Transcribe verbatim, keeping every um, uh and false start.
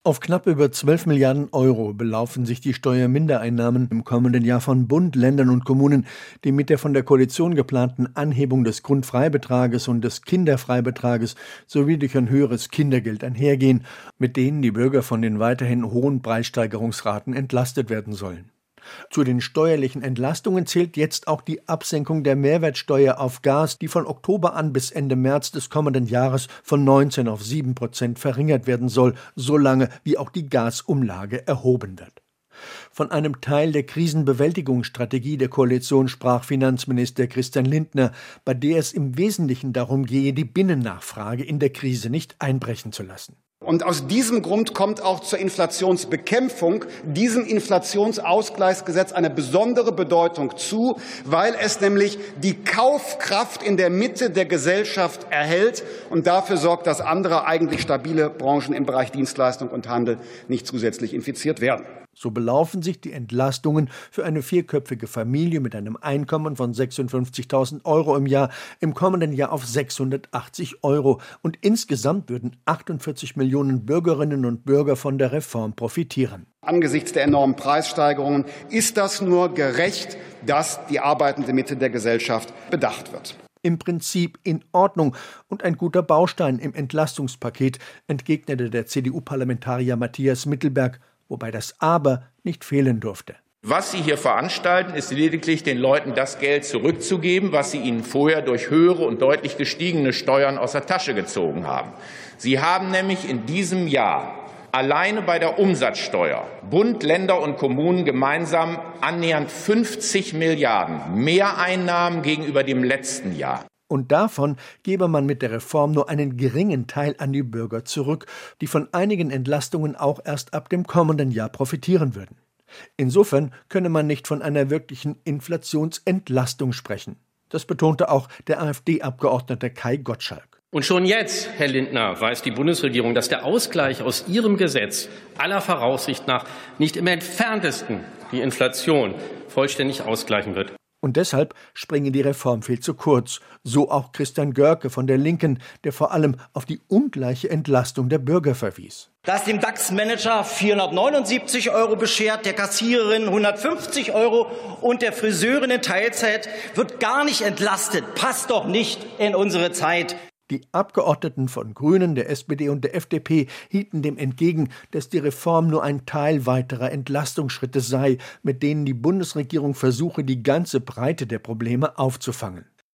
Auf knapp über zwölf Milliarden Euro belaufen sich die Steuermindereinnahmen im kommenden Jahr von Bund, Ländern und Kommunen, die mit der von der Koalition geplanten Anhebung des Grundfreibetrages und des Kinderfreibetrages sowie durch ein höheres Kindergeld einhergehen, mit denen die Bürger von den weiterhin hohen Preissteigerungsraten entlastet werden sollen. Zu den steuerlichen Entlastungen zählt jetzt auch die Absenkung der Mehrwertsteuer auf Gas, die von Oktober an bis Ende März des kommenden Jahres von neunzehn auf sieben Prozent verringert werden soll, solange wie auch die Gasumlage erhoben wird. Von einem Teil der Krisenbewältigungsstrategie der Koalition sprach Finanzminister Christian Lindner, bei der es im Wesentlichen darum gehe, die Binnennachfrage in der Krise nicht einbrechen zu lassen. Und aus diesem Grund kommt auch zur Inflationsbekämpfung diesem Inflationsausgleichsgesetz eine besondere Bedeutung zu, weil es nämlich die Kaufkraft in der Mitte der Gesellschaft erhält und dafür sorgt, dass andere eigentlich stabile Branchen im Bereich Dienstleistung und Handel nicht zusätzlich infiziert werden. So belaufen sich die Entlastungen für eine vierköpfige Familie mit einem Einkommen von sechsundfünfzigtausend Euro im Jahr im kommenden Jahr auf sechshundertachtzig Euro. Und insgesamt würden achtundvierzig Millionen Bürgerinnen und Bürger von der Reform profitieren. Angesichts der enormen Preissteigerungen ist das nur gerecht, dass die arbeitende Mitte der Gesellschaft bedacht wird. Im Prinzip in Ordnung und ein guter Baustein im Entlastungspaket, entgegnete der C D U-Parlamentarier Matthias Mittelberg, wobei das Aber nicht fehlen durfte. Was Sie hier veranstalten, ist lediglich den Leuten das Geld zurückzugeben, was Sie ihnen vorher durch höhere und deutlich gestiegene Steuern aus der Tasche gezogen haben. Sie haben nämlich in diesem Jahr alleine bei der Umsatzsteuer Bund, Länder und Kommunen gemeinsam annähernd fünfzig Milliarden Mehreinnahmen gegenüber dem letzten Jahr. Und davon gebe man mit der Reform nur einen geringen Teil an die Bürger zurück, die von einigen Entlastungen auch erst ab dem kommenden Jahr profitieren würden. Insofern könne man nicht von einer wirklichen Inflationsentlastung sprechen. Das betonte auch der AfD-Abgeordnete Kai Gottschalk. Und schon jetzt, Herr Lindner, weiß die Bundesregierung, dass der Ausgleich aus Ihrem Gesetz aller Voraussicht nach nicht im Entferntesten die Inflation vollständig ausgleichen wird. Und deshalb springe die Reform viel zu kurz. So auch Christian Görke von der Linken, der vor allem auf die ungleiche Entlastung der Bürger verwies. Das dem DAX-Manager vierhundertneunundsiebzig Euro beschert, der Kassiererin hundertfünfzig Euro und der Friseurin in Teilzeit wird gar nicht entlastet. Passt doch nicht in unsere Zeit. Die Abgeordneten von Grünen, der S P D und der F D P hielten dem entgegen, dass die Reform nur ein Teil weiterer Entlastungsschritte sei, mit denen die Bundesregierung versuche, die ganze Breite der Probleme aufzufangen.